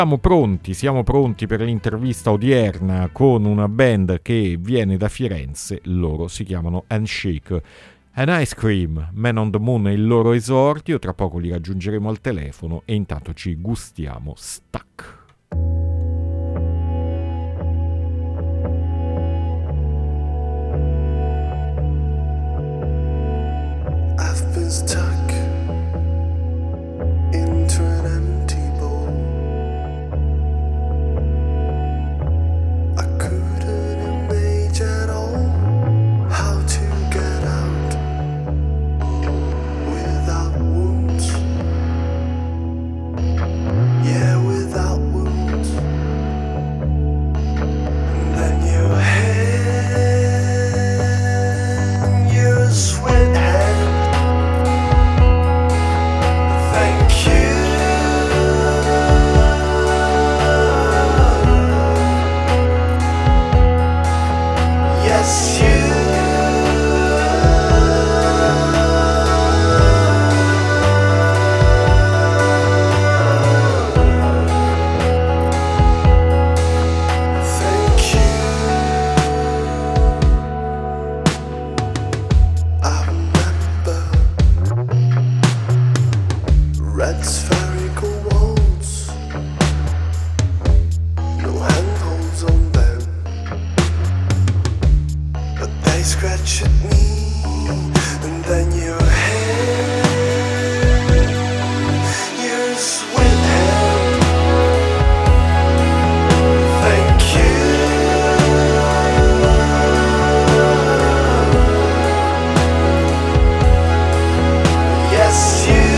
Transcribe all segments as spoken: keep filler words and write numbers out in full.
Siamo pronti, siamo pronti per l'intervista odierna con una band che viene da Firenze, loro si chiamano Handshake. An Ice Cream, Man on the Moon è il loro esordio, tra poco li raggiungeremo al telefono e intanto ci gustiamo Stuck. I've been stuck into an empty bowl. I couldn't imagine at all how to get out without wounds. Yeah, without wounds. And then you hand your sweat hand. Thank you. Yes, you. Thank you. I remember red spherical walls, no handholds on them, but they scratch at me, and then your hand, your sweet hand. Thank you. Yes, you.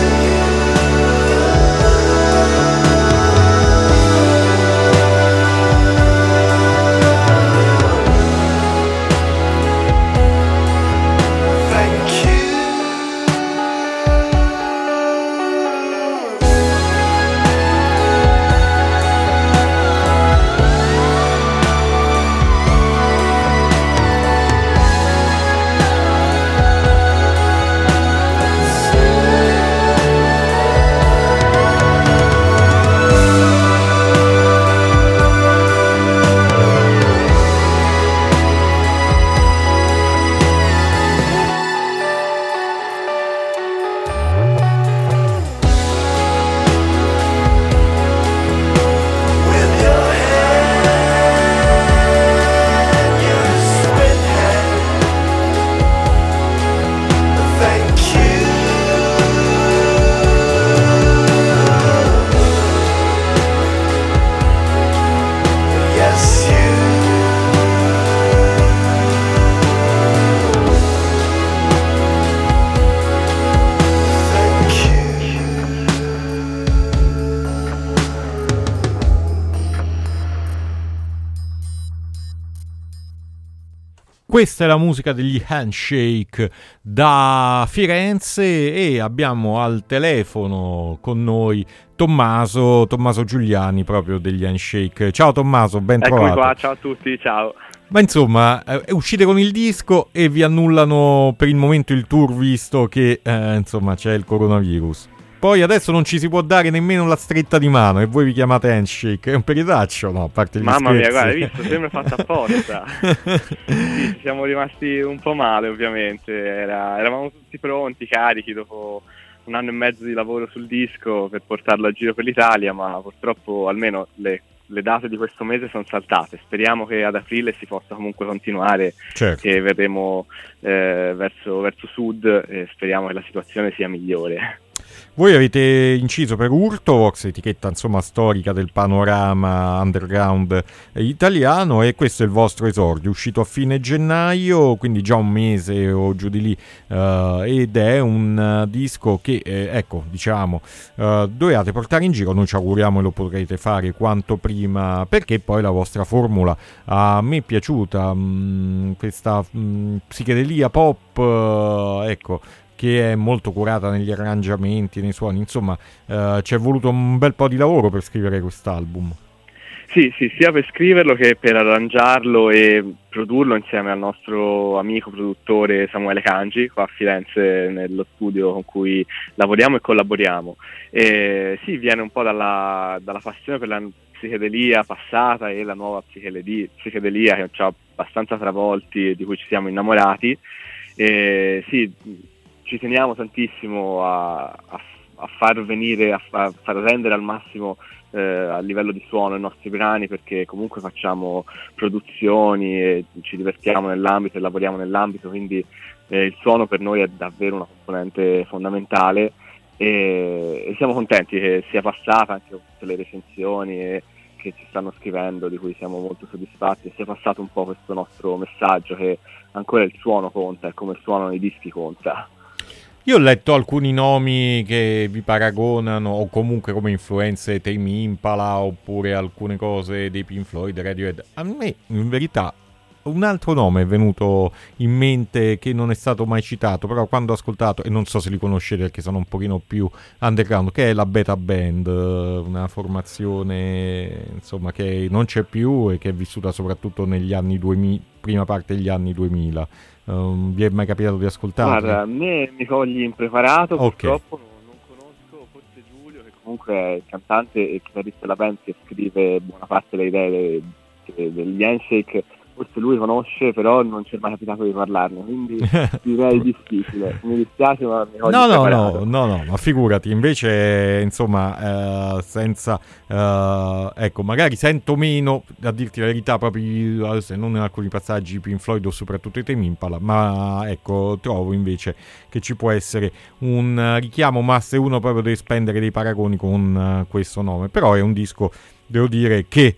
Thank you. With your hand, your sweet hand. Thank you. Yes, you. Thank you. Questa è la musica degli Handshake da Firenze e abbiamo al telefono con noi Tommaso, Tommaso Giuliani proprio degli Handshake. Ciao Tommaso, ben Eccomi trovato. qua, ciao a tutti, ciao. Ma insomma, eh, uscite con il disco e vi annullano per il momento il tour visto che eh, insomma c'è il coronavirus. Poi adesso non ci si può dare nemmeno la stretta di mano e voi vi chiamate Handshake. È un periodaccio, no? A parte gli Mamma mia, scherzi. guarda, hai visto, sembra fatto apposta. Sì, ci siamo rimasti un po' male ovviamente, Era, eravamo tutti pronti, carichi dopo un anno e mezzo di lavoro sul disco per portarlo a giro per l'Italia, ma purtroppo almeno le, le date di questo mese sono saltate. Speriamo che ad aprile si possa comunque continuare, Certo. che vedremo eh, verso, verso sud e speriamo che la situazione sia migliore. Voi avete inciso per Urtovox, etichetta insomma storica del panorama underground italiano, e questo è il vostro esordio, uscito a fine gennaio, quindi già un mese o giù di lì, uh, ed è un uh, disco che, eh, ecco, diciamo, uh, dovete portare in giro. Noi ci auguriamo e lo potrete fare quanto prima, perché poi la vostra formula a me è piaciuta, mh, questa mh, psichedelia pop, uh, ecco, che è molto curata negli arrangiamenti, nei suoni, insomma, eh, ci è voluto un bel po' di lavoro per scrivere quest'album. Sì, sì, sia per scriverlo che per arrangiarlo e produrlo insieme al nostro amico produttore Samuele Cangi, qua a Firenze nello studio con cui lavoriamo e collaboriamo. E sì, viene un po' dalla, dalla passione per la psichedelia passata e la nuova psichedelia, psichedelia che ci ha abbastanza travolti e di cui ci siamo innamorati. E sì, ci teniamo tantissimo a, a, a far venire, a, a far rendere al massimo eh, a livello di suono i nostri brani, perché comunque facciamo produzioni e ci divertiamo nell'ambito e lavoriamo nell'ambito, quindi eh, il suono per noi è davvero una componente fondamentale e, e siamo contenti che sia passata anche con tutte le recensioni e, che ci stanno scrivendo, di cui siamo molto soddisfatti, e sia passato un po' questo nostro messaggio che ancora il suono conta e come il suono nei dischi conta. Io ho letto alcuni nomi che vi paragonano, o comunque come influenze Tame Impala, oppure alcune cose dei Pink Floyd, Radiohead. A me, in verità, un altro nome è venuto in mente che non è stato mai citato, però quando ho ascoltato, e non so se li conoscete perché sono un pochino più underground, che è la Beta Band, una formazione insomma che non c'è più e che è vissuta soprattutto negli anni duemila, prima parte degli anni duemila. Um, vi è mai capitato di ascoltare? Guarda, a me mi cogli impreparato, okay. Purtroppo non, non conosco, forse Giulio, che comunque è il cantante e chitarrista della band, che scrive buona parte delle idee degli Handshake, forse lui conosce, però non ci è mai capitato di parlarne, quindi direi difficile. Mi dispiace, ma mi no, no, no, no, no, ma figurati, invece, insomma, eh, senza, eh, ecco, magari sento meno, a dirti la verità, proprio, se non in alcuni passaggi Pink Floyd o soprattutto i Tame Impala, ma ecco, trovo invece che ci può essere un richiamo, ma se uno proprio deve spendere dei paragoni con uh, questo nome, però è un disco, devo dire, che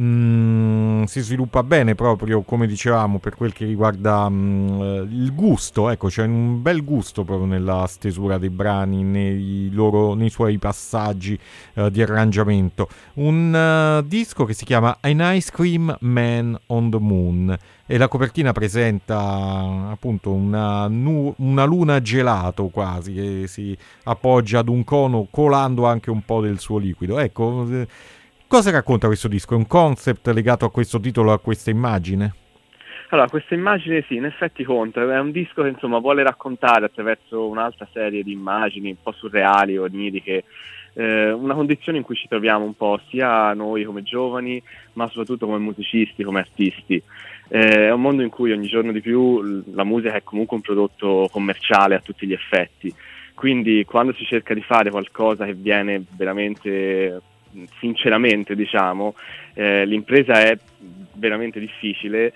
Mm, si sviluppa bene proprio, come dicevamo, per quel che riguarda mm, il gusto, ecco, c'è un bel gusto proprio nella stesura dei brani, nei, loro, nei suoi passaggi uh, di arrangiamento. Un uh, disco che si chiama An Ice Cream Man on the Moon e la copertina presenta appunto una, nu- una luna gelato quasi, che si appoggia ad un cono colando anche un po' del suo liquido, ecco. eh, Cosa racconta questo disco? È un concept legato a questo titolo, a questa immagine? Allora, questa immagine sì, in effetti conta, è un disco che insomma vuole raccontare attraverso un'altra serie di immagini un po' surreali, oniriche, eh, una condizione in cui ci troviamo un po' sia noi come giovani, ma soprattutto come musicisti, come artisti. Eh, è un mondo in cui ogni giorno di più la musica è comunque un prodotto commerciale a tutti gli effetti, quindi quando si cerca di fare qualcosa che viene veramente... sinceramente diciamo eh, l'impresa è veramente difficile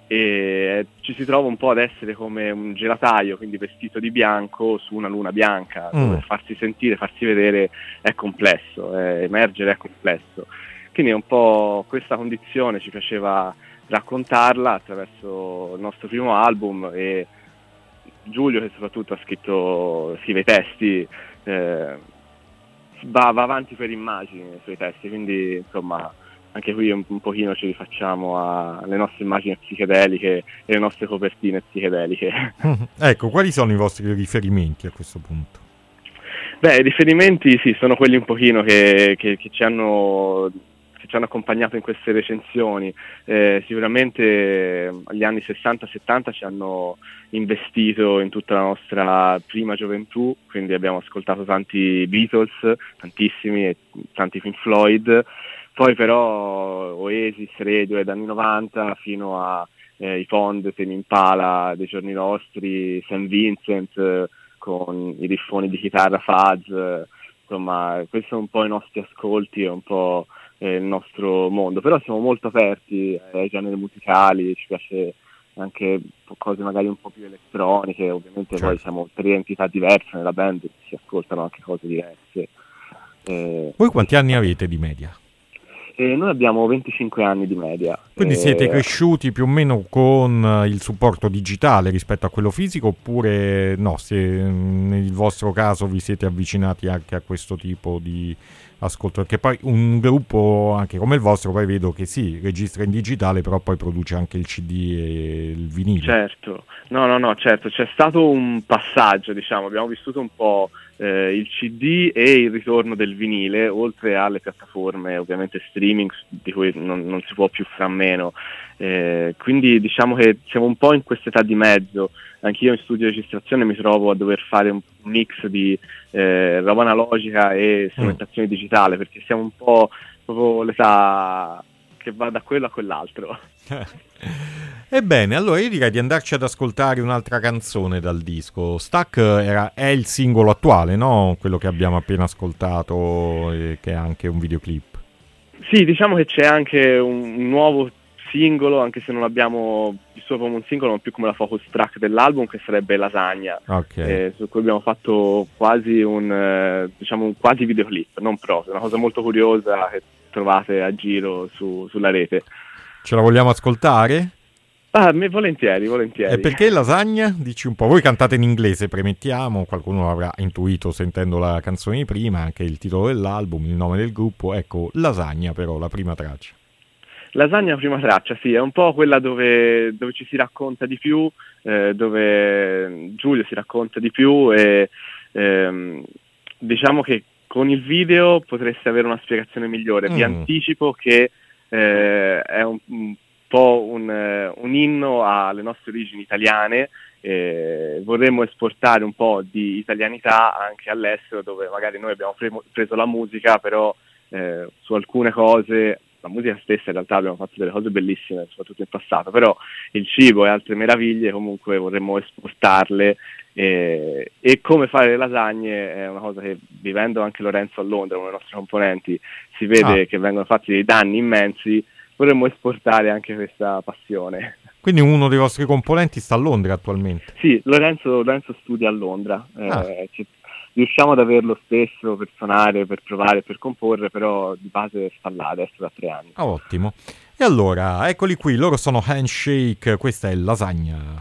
e ci si trova un po' ad essere come un gelataio, quindi vestito di bianco su una luna bianca, mm. dove farsi sentire, farsi vedere è complesso, eh, emergere è complesso, quindi è un po' questa condizione ci piaceva raccontarla attraverso il nostro primo album, e Giulio, che soprattutto ha scritto, scrive i testi, eh, Va, va avanti per immagini nei suoi testi, quindi insomma anche qui un, un pochino ci rifacciamo a, alle nostre immagini psichedeliche e le nostre copertine psichedeliche. Ecco, quali sono i vostri riferimenti a questo punto? Beh, i riferimenti sì, sono quelli un pochino che, che, che ci hanno... che ci hanno accompagnato in queste recensioni. Eh, sicuramente gli anni sessanta settanta ci hanno investito in tutta la nostra prima gioventù, quindi abbiamo ascoltato tanti Beatles, tantissimi, e tanti Pink Floyd, poi però Oasis, Radiohead anni novanta, fino a eh, i Pond, Tame Impala dei giorni nostri, Saint Vincent eh, con i riffoni di chitarra fuzz, eh, insomma questi sono un po' i nostri ascolti e un po' il nostro mondo, però siamo molto aperti ai generi musicali, ci piace anche cose magari un po' più elettroniche, ovviamente certo. Poi siamo tre entità diverse nella band, si ascoltano anche cose diverse. Eh, Voi quanti anni avete di media? Eh, noi abbiamo venticinque anni di media. Quindi eh, siete cresciuti più o meno con il supporto digitale rispetto a quello fisico, oppure no, se nel vostro caso vi siete avvicinati anche a questo tipo di ascolto? Perché poi un gruppo anche come il vostro, poi vedo che sì, registra in digitale, però poi produce anche il C D e il vinile. Certo, no no no, certo, c'è stato un passaggio, diciamo, abbiamo vissuto un po' eh, il C D e il ritorno del vinile, oltre alle piattaforme ovviamente streaming di cui non, non si può più fare a meno. Eh, quindi diciamo che siamo un po' in quest'età di mezzo. Anch'io in studio di registrazione mi trovo a dover fare un mix di eh, roba analogica e strumentazione mm. digitale, perché siamo un po' proprio l'età che va da quello a quell'altro. Ebbene, allora io direi di andarci ad ascoltare un'altra canzone dal disco. Stuck era, è il singolo attuale, no? Quello che abbiamo appena ascoltato, e che è anche un videoclip. Sì, diciamo che c'è anche un, un nuovo singolo, anche se non abbiamo visto come un singolo, ma più come la focus track dell'album, che sarebbe Lasagna, okay. eh, su cui abbiamo fatto quasi un eh, diciamo un quasi videoclip, non proprio, una cosa molto curiosa che trovate a giro su, sulla rete. Ce la vogliamo ascoltare? Ah, me, volentieri, volentieri. E perché Lasagna? Dici un po'. Voi cantate in inglese, premettiamo, qualcuno l'avrà intuito sentendo la canzone di prima, anche il titolo dell'album, il nome del gruppo. Ecco, Lasagna però, la prima traccia. Lasagna prima traccia, sì, è un po' quella dove, dove ci si racconta di più, eh, dove Giulio si racconta di più e ehm, diciamo che con il video potreste avere una spiegazione migliore. Mm. Vi anticipo che eh, è un, un po' un, un inno alle nostre origini italiane. Eh, vorremmo esportare un po' di italianità anche all'estero, dove magari noi abbiamo pre- preso la musica, però eh, su alcune cose, la musica stessa in realtà abbiamo fatto delle cose bellissime, soprattutto in passato, però il cibo e altre meraviglie comunque vorremmo esportarle. E, e come fare le lasagne è una cosa che, vivendo anche Lorenzo a Londra, uno dei nostri componenti, si vede ah. che vengono fatti dei danni immensi. Vorremmo esportare anche questa passione. Quindi uno dei vostri componenti sta a Londra attualmente? Sì, Lorenzo, Lorenzo studia a Londra. Ah. Eh, ci, riusciamo ad averlo stesso per suonare, per provare, per comporre, però di base sta là adesso da tre anni. Ah, ottimo. E allora, eccoli qui, loro sono Handshake, questa è Lasagna.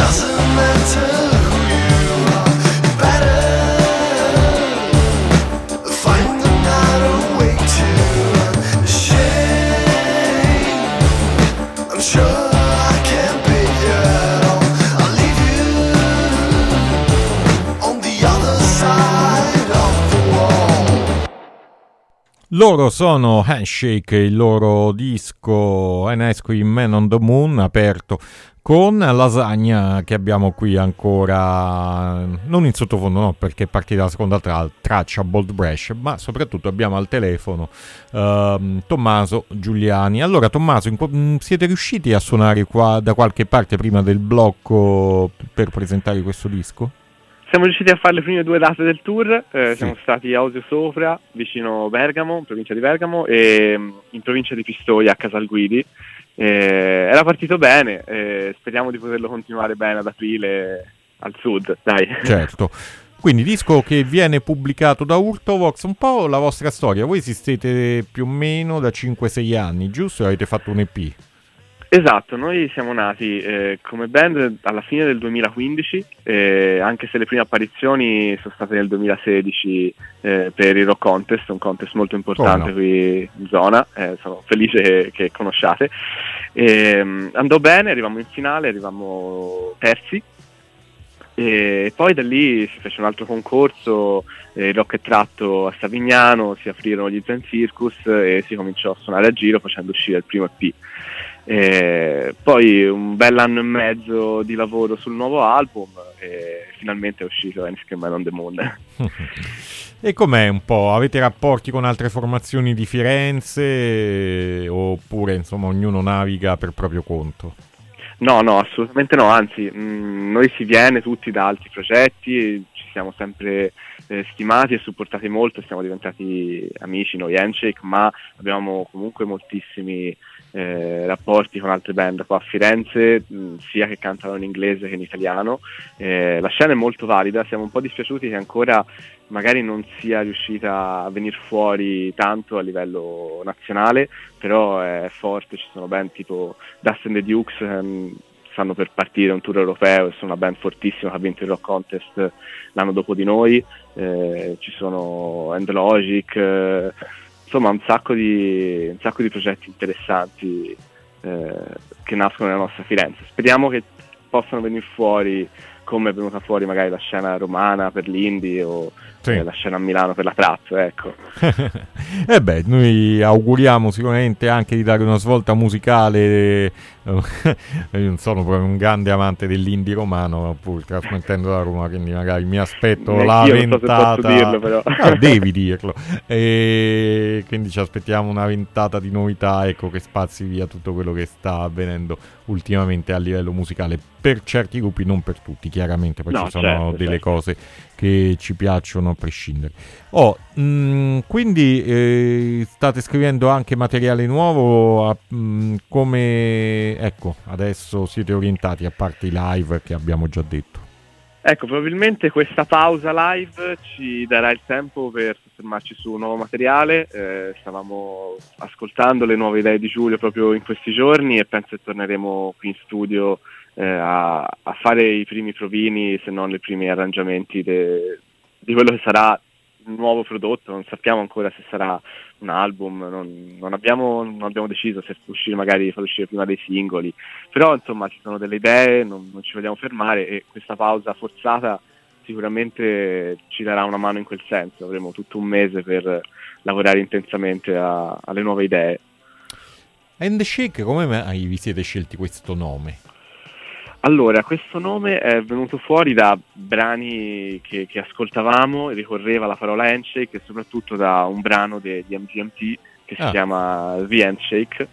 doesn't matter who you are. You better find another way to run. Shame, I'm sure I can't be at all. I'll leave you on the other side of the wall. Loro sono Handshake, il loro disco An Ice Cream Man on the Moon, aperto con Lasagna, che abbiamo qui ancora, non in sottofondo, no, perché è partita la seconda tra- traccia, Bold Brash, ma soprattutto abbiamo al telefono uh, Tommaso Giuliani. Allora Tommaso, in, siete riusciti a suonare qua da qualche parte prima del blocco per presentare questo disco? Siamo riusciti a fare le prime due date del tour, eh, Sì. siamo stati a Osio Sopra, vicino Bergamo, in provincia di Bergamo, e mh, in provincia di Pistoia, a Casalguidi. Eh, era partito bene, eh, speriamo di poterlo continuare bene ad aprile al sud, dai. Certo. Quindi disco che viene pubblicato da Urtovox, un po' la vostra storia. Voi esistete più o meno da cinque sei anni, giusto? Avete fatto un E P? Esatto, noi siamo nati eh, come band alla fine del duemilaquindici, eh, anche se le prime apparizioni sono state nel duemilasedici eh, per il Rock Contest, un contest molto importante Oh no. qui in zona, eh, sono felice che, che conosciate. E, mh, andò bene, arrivammo in finale, arrivammo terzi, e poi da lì si fece un altro concorso, eh, il Rock e Tratto a Savignano, si aprirono gli Zen Circus e si cominciò a suonare a giro facendo uscire il primo E P. E poi un bel anno e mezzo di lavoro sul nuovo album e finalmente è uscito An Ice Cream Man on the Moon. E com'è un po'? Avete rapporti con altre formazioni di Firenze oppure insomma ognuno naviga per proprio conto? No, no, assolutamente no, anzi mh, noi si viene tutti da altri progetti, ci siamo sempre eh, stimati e supportati molto, siamo diventati amici noi Handshake, ma abbiamo comunque moltissimi eh, rapporti con altre band qua a Firenze, mh, sia che cantano in inglese che in italiano. Eh, la scena è molto valida, siamo un po' dispiaciuti che ancora magari non sia riuscita a venire fuori tanto a livello nazionale, però è forte, ci sono band tipo Dust and the Dukes, ehm, stanno per partire un tour europeo e sono una band fortissima che ha vinto il Rock Contest l'anno dopo di noi, eh, ci sono End Logic, eh, insomma un sacco di un sacco di progetti interessanti eh, che nascono nella nostra Firenze. Speriamo che possano venire fuori come è venuta fuori magari la scena romana per l'indie o Sì. eh, la scena a Milano per la trap, ecco. E beh, noi auguriamo sicuramente anche di dare una svolta musicale. Io non sono proprio un grande amante dell'indie romano, pur trasmettendo da Roma, quindi magari mi aspetto Neanch'io la non so se ventata. posso dirlo, però. Ah, devi dirlo. E quindi ci aspettiamo una ventata di novità, ecco, che spazi via tutto quello che sta avvenendo ultimamente a livello musicale, per certi gruppi, non per tutti, chiaramente, perché No, ci sono certo, delle certo. cose che ci piacciono a prescindere. Oh, mh, quindi eh, state scrivendo anche materiale nuovo, a- mh, come, ecco, adesso siete orientati, a parte i live che abbiamo già detto. Ecco, probabilmente questa pausa live ci darà il tempo per soffermarci su nuovo materiale. Eh, stavamo ascoltando le nuove idee di Giulio proprio in questi giorni e penso che torneremo qui in studio eh, a, a fare i primi provini, se non i primi arrangiamenti de- di quello che sarà un nuovo prodotto. Non sappiamo ancora se sarà un album, non, non, abbiamo, non abbiamo deciso se uscire, magari far uscire prima dei singoli, però insomma ci sono delle idee, non, non ci vogliamo fermare e questa pausa forzata sicuramente ci darà una mano in quel senso. Avremo tutto un mese per lavorare intensamente a, alle nuove idee. And the Shake, come mai vi siete scelti questo nome? Allora, questo nome è venuto fuori da brani che, che ascoltavamo, ricorreva la parola handshake e soprattutto da un brano degli M G M T che si Ah. chiama The Handshake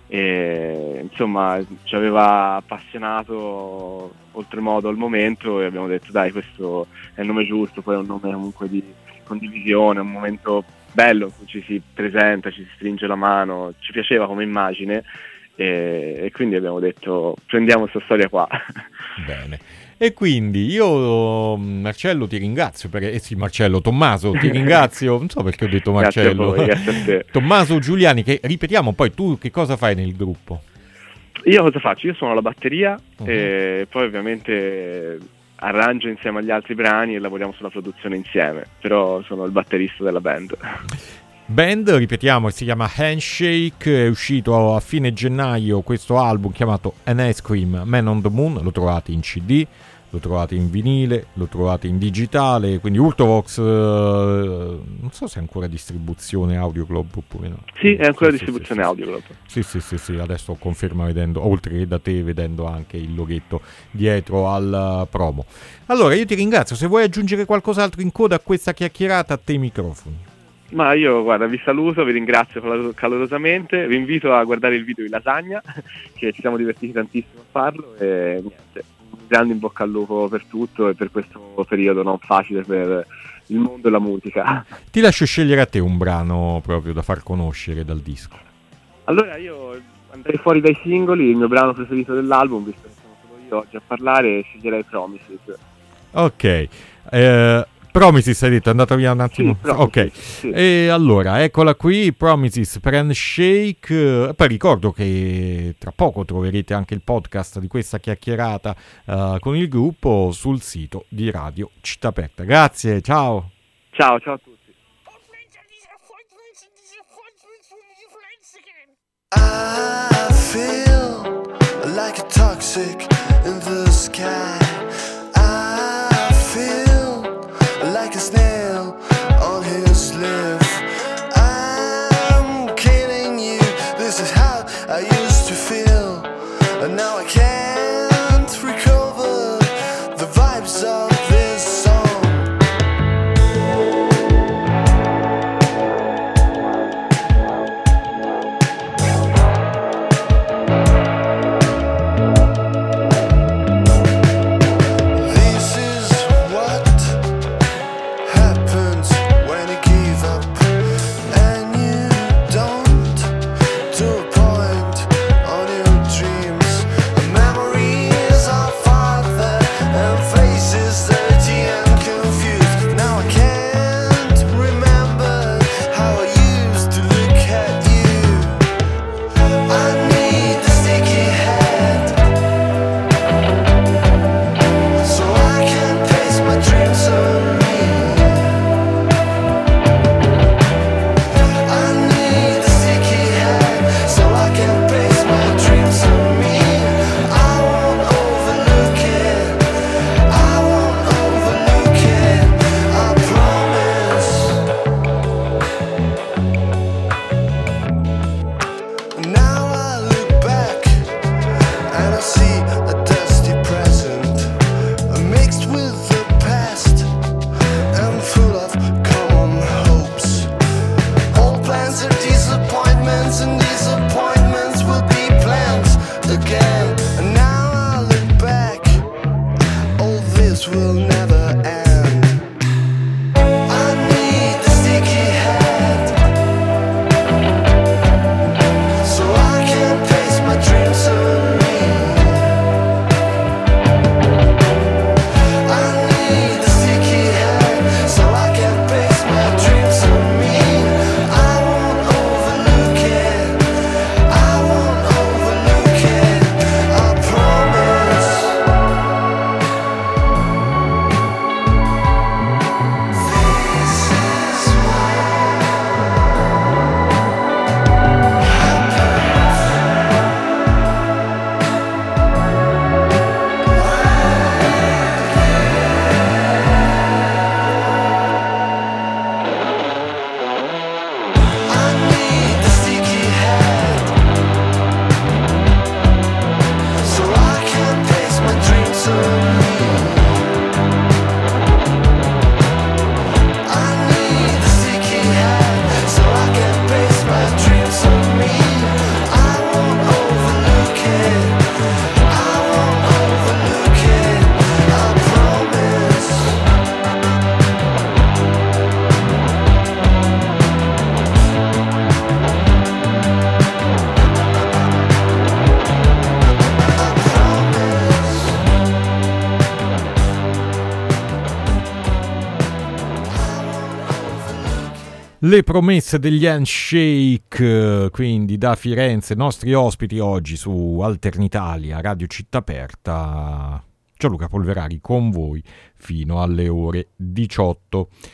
e insomma ci aveva appassionato oltremodo al momento e abbiamo detto dai, questo è il nome giusto, poi è un nome comunque di condivisione, un momento bello in cui ci si presenta, ci si stringe la mano, ci piaceva come immagine. E, e quindi abbiamo detto prendiamo questa storia qua. Bene. E quindi io, Marcello, ti ringrazio perché, eh sì, Marcello, Tommaso, ti ringrazio, non so perché ho detto Marcello. Grazie a voi, grazie a te. Tommaso Giuliani, che ripetiamo poi, tu che cosa fai nel gruppo? Io cosa faccio? Io suono la batteria uh-huh. e poi ovviamente arrangio insieme agli altri brani e lavoriamo sulla produzione insieme, però sono il batterista della band. Band, ripetiamo, si chiama Handshake, è uscito a fine gennaio questo album chiamato An Ice Cream Man on the Moon, lo trovate in C D, lo trovate in vinile, lo trovate in digitale, quindi Ultravox, eh, non so se è ancora distribuzione Audioclub oppure no. Sì, è ancora sì, distribuzione sì, Audioclub. Sì, sì, sì, sì, adesso conferma vedendo, oltre che da te, vedendo anche il loghetto dietro al promo. Allora, io ti ringrazio, se vuoi aggiungere qualcos'altro in coda a questa chiacchierata, a te i microfoni. Ma io, guarda, vi saluto, vi ringrazio calorosamente, vi invito a guardare il video di Lasagna, che ci siamo divertiti tantissimo a farlo, e niente, un grande in bocca al lupo per tutto e per questo periodo non facile per il mondo e la musica. Ti lascio scegliere a te un brano proprio da far conoscere dal disco. Allora io andrei fuori dai singoli, il mio brano preferito dell'album, visto che sono solo io oggi a parlare, sceglierei Promises. Ok, eh... Promises hai detto, è andata via un attimo. Sì, ok, sì. E allora eccola qui, Promises per Handshake. Poi ricordo che tra poco troverete anche il podcast di questa chiacchierata uh, con il gruppo sul sito di Radio Città Aperta. Grazie, ciao. Ciao, ciao a tutti. I feel like a toxic in the sky. I feel like a snail on his lip. I'm killing you, this is how I used to feel. And now I can't recover the vibes of this song. This is what happens when you give up and you don't to a point on your dreams. Memories are farther and faces dirty and confused. Now I can't remember how I used to look at you. I need a sticky head so I can paste my dreams on me. I need a sticky head so I can base my dreams on me. I won't overlook it, I won't overlook it, I promise. Now I look back and I see a dusty present mixed with the past and full of common hopes. All plans are disappointments, and disappointments will be plans again. And now I look back, all this will never end. I need a sticky head so I can paste my dreams on me. I need a sticky head so I can base my dreams on me. I won't overlook it, I won't overlook it, I promise. Le promesse degli Handshake, quindi da Firenze, nostri ospiti oggi su Alternitalia, Radio Città Aperta. Gianluca Polverari con voi fino alle ore diciotto.